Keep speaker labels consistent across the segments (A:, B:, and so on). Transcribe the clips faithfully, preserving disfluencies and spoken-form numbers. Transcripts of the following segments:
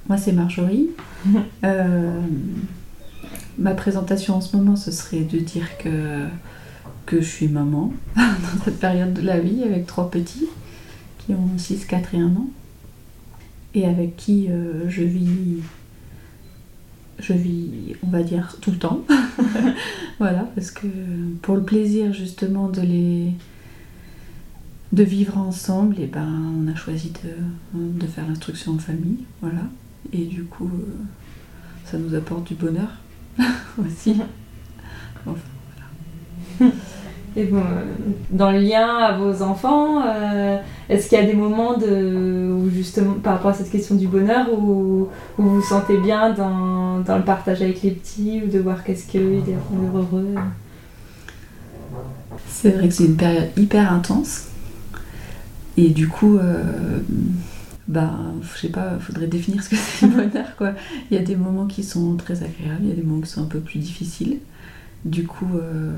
A: moi c'est Marjorie. euh, ma présentation en ce moment, ce serait de dire que, que je suis maman dans cette période de la vie avec trois petits qui ont six, quatre et un an et avec qui euh, je vis, je vis, on va dire, tout le temps. Voilà, parce que pour le plaisir justement de les... de vivre ensemble, et ben on a choisi de, de faire l'instruction en famille, voilà. Et du coup, euh, ça nous apporte du bonheur aussi. Enfin, voilà.
B: Et bon, euh, dans le lien à vos enfants, euh, est-ce qu'il y a des moments de, où justement, par rapport à cette question du bonheur, où, où vous vous sentez bien dans, dans le partage avec les petits, ou de voir qu'est-ce qu'ils rendent heureux?
A: C'est vrai que c'est une période hyper intense. Et du coup, euh, bah, je sais pas, faudrait définir ce que c'est le bonheur, quoi. Il y a des moments qui sont très agréables, il y a des moments qui sont un peu plus difficiles. Du coup, euh,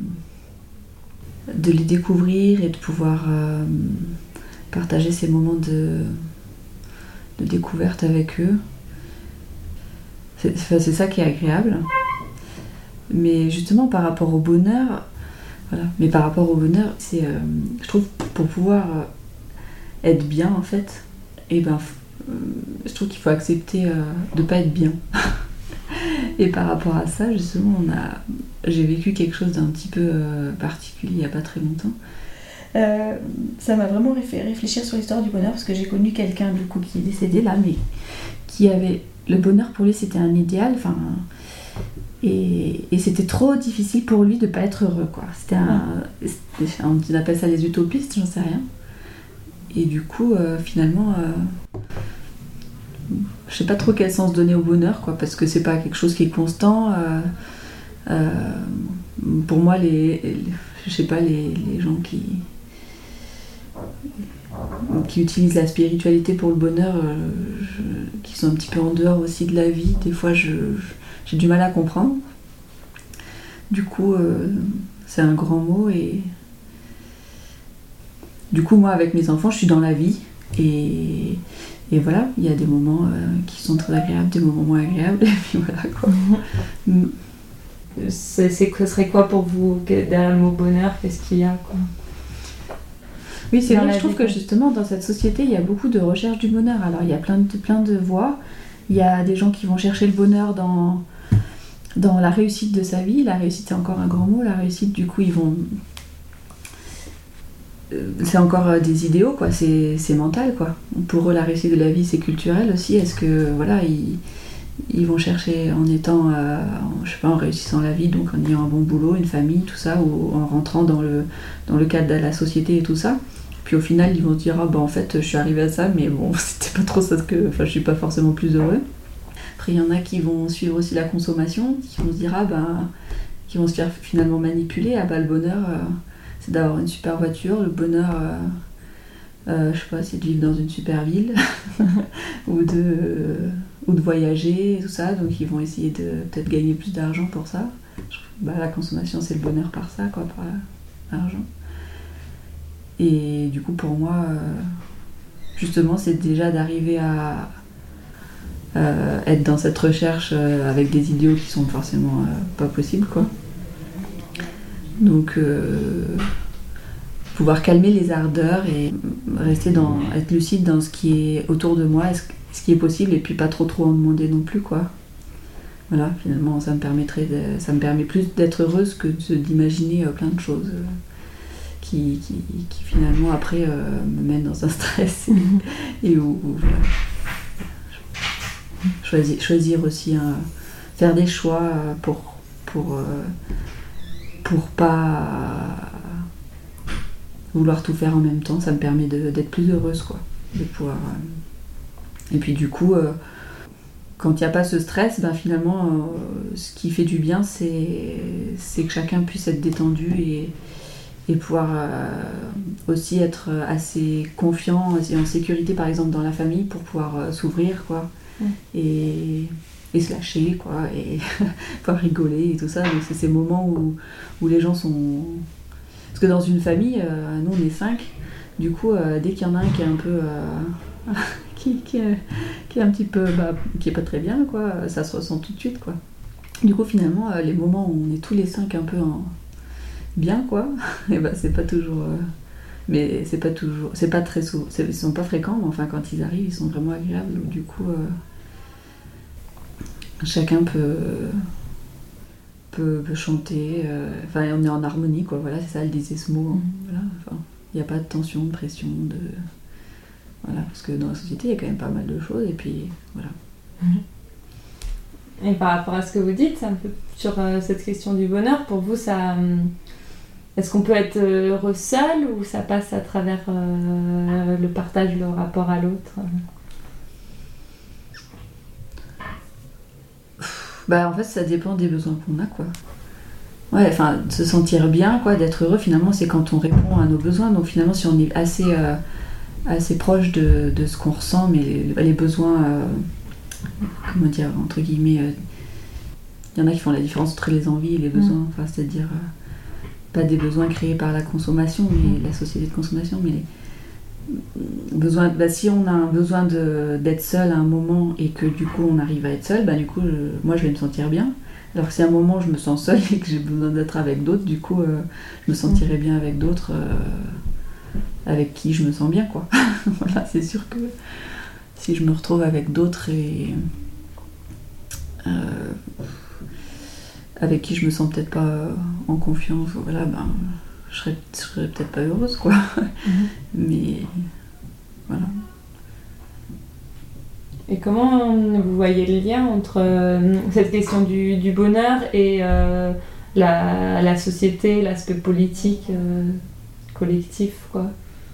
A: de les découvrir et de pouvoir euh, partager ces moments de, de découverte avec eux, c'est, c'est ça qui est agréable. Mais justement, par rapport au bonheur, voilà. Mais par rapport au bonheur, c'est, euh, je trouve, pour pouvoir être bien en fait, et ben, euh, je trouve qu'il faut accepter euh, de pas être bien. Et par rapport à ça, justement, on a, j'ai vécu quelque chose d'un petit peu euh, particulier il y a pas très longtemps. Euh, ça m'a vraiment fait réfléchir sur l'histoire du bonheur parce que j'ai connu quelqu'un du coup qui est décédé là, mais qui avait le bonheur pour lui, c'était un idéal. Enfin. Et, et c'était trop difficile pour lui de pas être heureux, quoi. C'était un, c'était, on appelle ça les utopistes, j'en sais rien. Et du coup, euh, finalement, euh, je sais pas trop quel sens donner au bonheur, quoi, parce que c'est pas quelque chose qui est constant. Euh, euh, pour moi, les, les, je sais pas, les, les gens qui qui utilisent la spiritualité pour le bonheur, euh, je, qui sont un petit peu en dehors aussi de la vie, des fois, je, je j'ai du mal à comprendre. Du coup, euh, c'est un grand mot et du coup, moi, avec mes enfants, je suis dans la vie et, et voilà, il y a des moments euh, qui sont très agréables, des moments moins agréables et puis voilà quoi. Mm.
B: C'est, c'est, ce serait quoi pour vous derrière le mot bonheur? Qu'est-ce qu'il y a, quoi?
A: Oui, c'est vrai, je trouve que justement dans cette société, il y a beaucoup de recherche du bonheur. Alors, il y a plein de, plein de voies. Il y a des gens qui vont chercher le bonheur dans dans la réussite de sa vie. La réussite, c'est encore un grand mot. La réussite, du coup, ils vont... C'est encore des idéaux, quoi. C'est, c'est mental, quoi. Pour eux, la réussite de la vie, c'est culturel aussi. Est-ce que, voilà, ils, ils vont chercher en étant, euh, en, je sais pas, en réussissant la vie, donc en ayant un bon boulot, une famille, tout ça, ou en rentrant dans le, dans le cadre de la société et tout ça. Puis au final, ils vont se dire, ah, bah, en fait, je suis arrivée à ça, mais bon, c'était pas trop ça que... Enfin, je suis pas forcément plus heureux. Après, il y en a qui vont suivre aussi la consommation, qui vont se dire, ah ben, qui vont se faire finalement manipuler. Ah ben, le bonheur, euh, c'est d'avoir une super voiture. Le bonheur, euh, euh, je sais pas, c'est de vivre dans une super ville ou, de, euh, ou de voyager et tout ça. Donc, ils vont essayer de peut-être gagner plus d'argent pour ça. Je trouve, bah, la consommation, c'est le bonheur par ça, quoi, par l'argent. Et du coup, pour moi, euh, justement, c'est déjà d'arriver à Euh, être dans cette recherche euh, avec des idéaux qui sont forcément euh, pas possibles, quoi. Donc euh, pouvoir calmer les ardeurs et rester dans, être lucide dans ce qui est autour de moi, ce qui est possible, et puis pas trop trop en demander non plus, quoi. Voilà, finalement ça me permettrait de, ça me permet plus d'être heureuse que de, d'imaginer euh, plein de choses euh, qui, qui, qui finalement après euh, me mènent dans un stress et, et où, où voilà. Choisir, choisir aussi, hein, faire des choix pour, pour, euh, pour pas vouloir tout faire en même temps, ça me permet de, d'être plus heureuse, quoi, de pouvoir, euh... et puis du coup, euh, quand il n'y a pas ce stress, ben, finalement, euh, ce qui fait du bien, c'est, c'est que chacun puisse être détendu et, et pouvoir euh, aussi être assez confiant et en sécurité, par exemple, dans la famille, pour pouvoir euh, s'ouvrir, quoi. Et, et se lâcher, quoi, et pouvoir rigoler et tout ça. Donc c'est ces moments où, où les gens sont... Parce que dans une famille, euh, nous on est cinq, du coup, euh, dès qu'il y en a un qui est un peu... Euh, qui, qui, est, qui est un petit peu, bah, qui est pas très bien, quoi, ça se ressent tout de suite, quoi. Du coup, finalement, euh, les moments où on est tous les cinq un peu en bien, quoi, et bah, c'est pas toujours, euh, mais c'est pas toujours, c'est pas très souvent, c'est, ils sont pas fréquents, mais enfin, quand ils arrivent, ils sont vraiment agréables. Donc, du coup, euh, chacun peut, peut, peut chanter, euh, enfin, on est en harmonie, quoi. Voilà, c'est ça, elle disait ce mot. Hein, voilà, enfin, il n'y a pas de tension, de pression, de voilà, parce que dans la société, il y a quand même pas mal de choses, et puis voilà.
B: Et par rapport à ce que vous dites, un peu sur euh, cette question du bonheur, pour vous, ça, euh, est-ce qu'on peut être heureux seul ou ça passe à travers euh, le partage, le rapport à l'autre?
A: Bah en fait, ça dépend des besoins qu'on a, quoi. Ouais, enfin, se sentir bien, quoi, d'être heureux, finalement, c'est quand on répond à nos besoins. Donc finalement, si on est assez, euh, assez proche de, de ce qu'on ressent, mais les, les besoins, euh, comment dire, entre guillemets, il euh, y en a qui font la différence entre les envies et les besoins, mmh. enfin, c'est-à-dire euh, pas des besoins créés par la consommation, mais la société de consommation, mais les besoins, bah, si on a un besoin de, d'être seul à un moment et que du coup on arrive à être seul, bah, du coup, je, moi je vais me sentir bien. Alors que si à un moment je me sens seule et que j'ai besoin d'être avec d'autres, du coup euh, je me sentirai bien avec d'autres euh, avec qui je me sens bien, quoi. Voilà, c'est sûr que si je me retrouve avec d'autres et euh, avec qui je me sens peut-être pas en confiance, voilà, ben je serais, je serais peut-être pas heureuse, quoi. Mm-hmm. Mais voilà.
B: Et comment vous voyez le lien entre euh, cette question du, du bonheur et euh, la, la société, l'aspect politique, euh, collectif, quoi?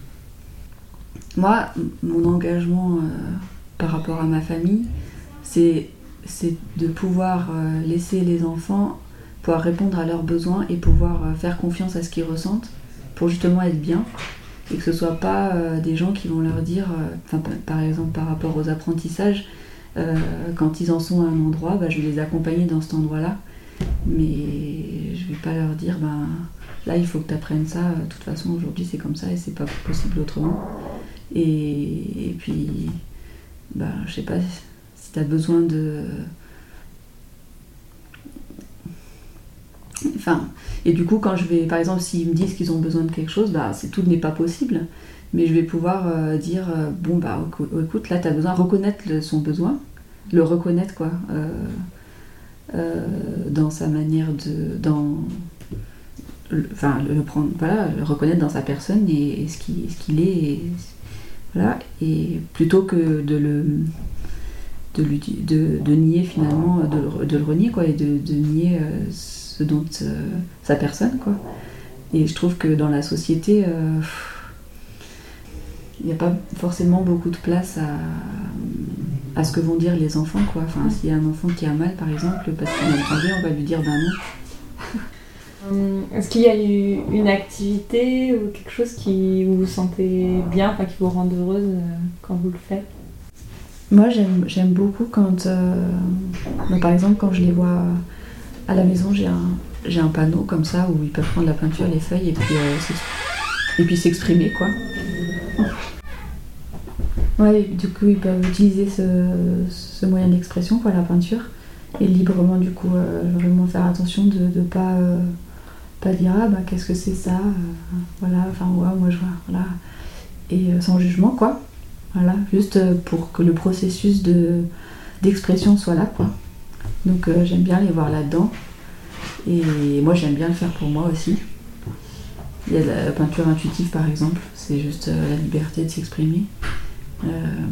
A: Moi, mon engagement euh, par rapport à ma famille, c'est, c'est de pouvoir euh, laisser les enfants pouvoir répondre à leurs besoins et pouvoir euh, faire confiance à ce qu'ils ressentent pour justement être bien. Et que ce ne soit pas euh, des gens qui vont leur dire, euh, par exemple par rapport aux apprentissages, euh, quand ils en sont à un endroit, bah, je vais les accompagner dans cet endroit-là, mais je ne vais pas leur dire, ben, là il faut que tu apprennes ça, de toute façon aujourd'hui c'est comme ça et c'est pas possible autrement. Et, et puis, bah, je sais pas, si tu as besoin de... Enfin, et du coup, quand je vais, par exemple, s'ils me disent qu'ils ont besoin de quelque chose, bah, c'est, tout n'est pas possible. Mais je vais pouvoir euh, dire, euh, bon, bah, écoute, là, tu as besoin de reconnaître le, son besoin, le reconnaître, quoi, euh, euh, dans sa manière de. Dans, le, enfin, le, le prendre, voilà, le reconnaître dans sa personne et, et ce, qui, ce qu'il est. Et, voilà, et plutôt que de le. De, lui, de, de nier finalement, de, de le renier, quoi, et de, de nier. Euh, dont euh, sa personne, quoi. Et je trouve que dans la société, il euh, n'y a pas forcément beaucoup de place à, à ce que vont dire les enfants, quoi. Enfin, s'il y a un enfant qui a mal, par exemple, parce qu'il a entendu, on va lui dire ben
B: non. Est-ce qu'il y a eu une activité ou quelque chose qui vous vous sentez bien, enfin, qui vous rend heureuse quand vous le faites?
A: Moi, j'aime, j'aime beaucoup quand, euh, bah, par exemple, quand je les vois à la maison, j'ai un, j'ai un panneau comme ça où ils peuvent prendre la peinture, les feuilles et puis, euh, et puis s'exprimer, quoi. Ouais, du coup, ils peuvent utiliser ce, ce moyen d'expression, quoi, la peinture, et librement, du coup, euh, vraiment faire attention de ne pas, euh, pas dire ah bah qu'est-ce que c'est ça, euh, voilà, enfin ouais, moi je vois, voilà, et euh, sans jugement, quoi. Voilà, juste pour que le processus de, d'expression soit là, quoi. Donc euh, j'aime bien les voir là-dedans. Et moi j'aime bien le faire pour moi aussi. Il y a la peinture intuitive par exemple, c'est juste euh, la liberté de s'exprimer. Euh,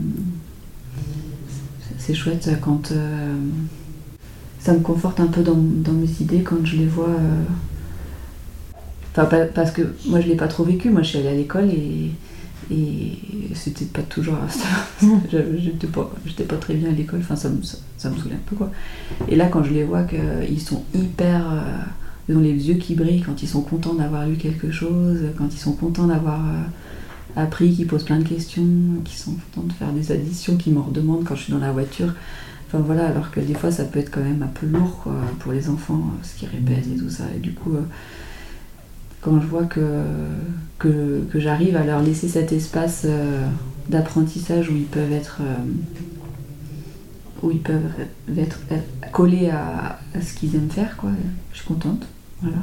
A: c'est chouette quand euh, ça me conforte un peu dans, dans mes idées quand je les vois. Euh, enfin, parce que moi je l'ai pas trop vécu, moi je suis allée à l'école et Et c'était pas toujours. j'étais, pas, j'étais pas très bien à l'école, enfin ça me, ça, ça me saoulait un peu, quoi. Et là, quand je les vois qu'ils sont hyper. Euh, ils ont les yeux qui brillent quand ils sont contents d'avoir lu quelque chose, quand ils sont contents d'avoir euh, appris, qu'ils posent plein de questions, qu'ils sont contents de faire des additions, qu'ils me redemandent quand je suis dans la voiture. Enfin voilà, alors que des fois ça peut être quand même un peu lourd, quoi, pour les enfants, ce qu'ils répètent et tout ça. Et du coup. Euh, Quand je vois que, que, que j'arrive à leur laisser cet espace euh, d'apprentissage où ils peuvent être, euh, où ils peuvent être, être collés à, à ce qu'ils aiment faire, quoi. Je suis contente, voilà.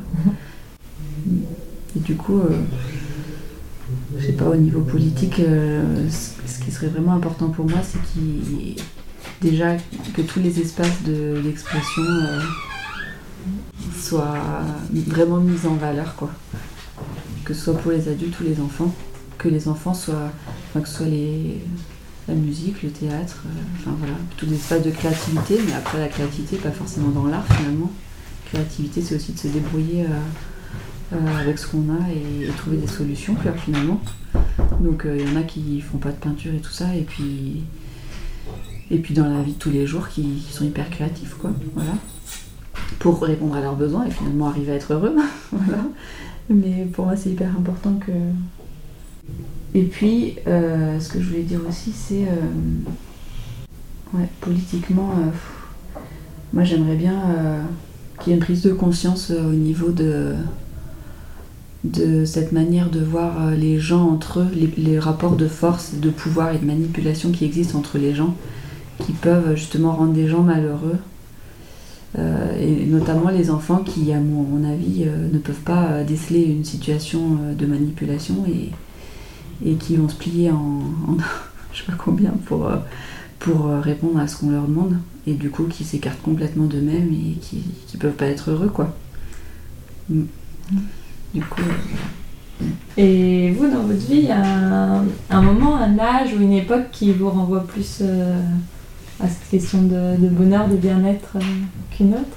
A: Et du coup, euh, je sais pas, au niveau politique, euh, ce qui serait vraiment important pour moi, c'est qu'il déjà que tous les espaces de, d'expression euh, soient vraiment mis en valeur, quoi. Que ce soit pour les adultes ou les enfants, que les enfants soient, enfin, que ce soit les, la musique, le théâtre, euh, enfin voilà, tous les espaces de créativité, mais après la créativité, pas forcément dans l'art finalement. Créativité, c'est aussi de se débrouiller euh, euh, avec ce qu'on a et, et trouver des solutions, quoi, finalement. Donc il euh, y en a qui font pas de peinture et tout ça, et puis, et puis dans la vie de tous les jours, qui, qui sont hyper créatifs, quoi, voilà. Pour répondre à leurs besoins et finalement arriver à être heureux, voilà. Mais pour moi, c'est hyper important que... Et puis, euh, ce que je voulais dire aussi, c'est... Euh... Ouais, politiquement, euh... moi, j'aimerais bien euh, qu'il y ait une prise de conscience euh, au niveau de... de cette manière de voir euh, les gens entre eux, les, les rapports de force, de pouvoir et de manipulation qui existent entre les gens, qui peuvent justement rendre des gens malheureux. Euh, et notamment les enfants qui, à mon, mon avis, euh, ne peuvent pas euh, déceler une situation euh, de manipulation et, et qui vont se plier en, en je sais pas combien pour, euh, pour euh, répondre à ce qu'on leur demande, et du coup qui s'écartent complètement d'eux-mêmes et qui, qui peuvent pas être heureux, quoi. Mm. Du coup... Euh,
B: Et vous, dans votre vie, il y a un, un moment, un âge ou une époque qui vous renvoie plus... Euh... à cette question de, de bonheur, de bien-être euh, qu'une autre?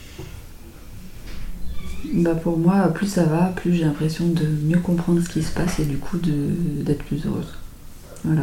A: Bah pour moi, plus ça va, plus j'ai l'impression de mieux comprendre ce qui se passe et du coup de, d'être plus heureuse. Voilà.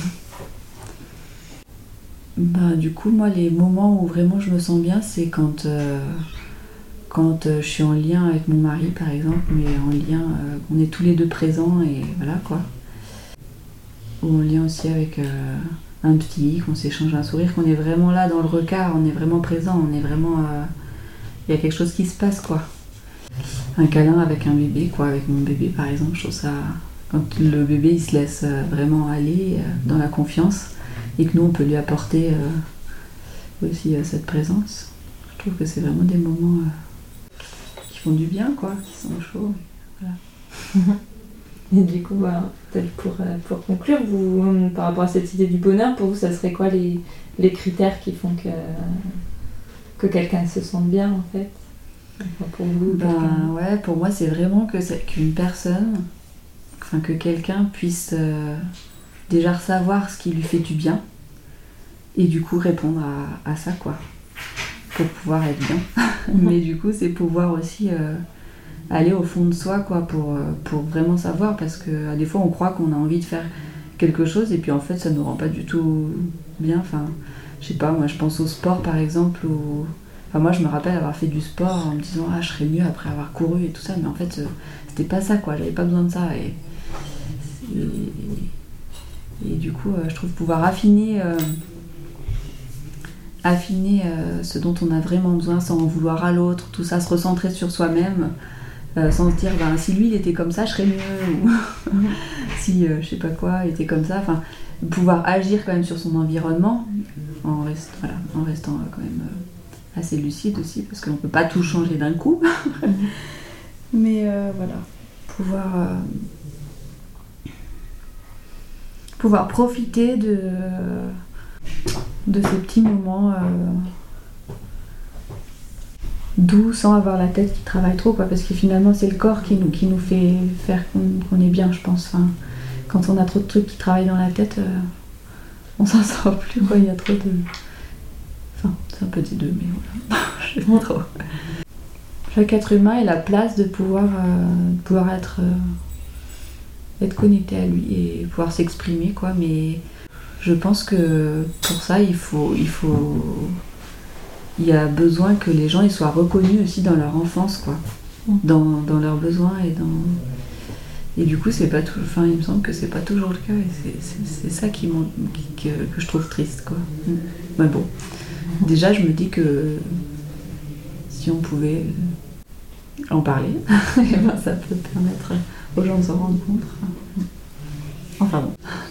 A: Bah du coup, moi, les moments où vraiment je me sens bien, c'est quand, euh, quand euh, je suis en lien avec mon mari, par exemple, mais en lien, euh, on est tous les deux présents et voilà, quoi. Ou en lien aussi avec... Euh, un petit, qu'on s'échange un sourire, qu'on est vraiment là dans le regard, on est vraiment présent, on est vraiment... Il euh, y a quelque chose qui se passe, quoi. Un câlin avec un bébé, quoi, avec mon bébé par exemple, je trouve ça... Quand le bébé il se laisse euh, vraiment aller euh, dans la confiance et que nous on peut lui apporter euh, aussi euh, cette présence, je trouve que c'est vraiment des moments euh, qui font du bien, quoi, qui sont chauds. Voilà.
B: Et du coup, bah, peut-être pour, euh, pour conclure, vous, par rapport à cette idée du bonheur, pour vous, ça serait quoi les, les critères qui font que, que quelqu'un se sente bien, en fait? Enfin, pour vous,
A: ben, ouais, pour moi, c'est vraiment que c'est, qu'une personne, enfin, que quelqu'un puisse euh, déjà savoir ce qui lui fait du bien et du coup répondre à, à ça, quoi, pour pouvoir être bien. Mais du coup, c'est pouvoir aussi... Euh, aller au fond de soi, quoi, pour, pour vraiment savoir, parce que des fois on croit qu'on a envie de faire quelque chose et puis en fait ça nous rend pas du tout bien. Enfin, je sais pas, moi je pense au sport par exemple, où... enfin, moi je me rappelle avoir fait du sport en me disant ah je serais mieux après avoir couru et tout ça, mais en fait c'était pas ça, quoi, j'avais pas besoin de ça et, et, et du coup je trouve pouvoir affiner euh, affiner euh, ce dont on a vraiment besoin sans en vouloir à l'autre, tout ça, se recentrer sur soi-même. Euh, sans se dire ben, si lui il était comme ça je serais mieux ou si euh, je sais pas quoi il était comme ça, enfin pouvoir agir quand même sur son environnement en, reste, voilà, en restant euh, quand même euh, assez lucide aussi parce qu'on peut pas tout changer d'un coup. Mais euh, voilà, pouvoir euh, pouvoir profiter de de ces petits moments euh, doux sans avoir la tête qui travaille trop, quoi, parce que finalement c'est le corps qui nous, qui nous fait faire qu'on, qu'on est bien, je pense. Enfin, quand on a trop de trucs qui travaillent dans la tête, euh, on s'en sort plus, quoi. Il y a trop de... Enfin, c'est un peu des deux, mais voilà. Je sais pas trop. Chaque être humain a la place de pouvoir, euh, pouvoir être, euh, être connecté à lui et pouvoir s'exprimer, quoi, mais je pense que pour ça il faut... Il faut il y a besoin que les gens ils soient reconnus aussi dans leur enfance, quoi, dans, dans leurs besoins et dans et du coup c'est pas tout, enfin il me semble que c'est pas toujours le cas et c'est, c'est, c'est ça qui, qui que, que je trouve triste, quoi. Mais bon, déjà je me dis que si on pouvait en parler, et ben ça peut permettre aux gens de s'en rendre compte. Enfin bon.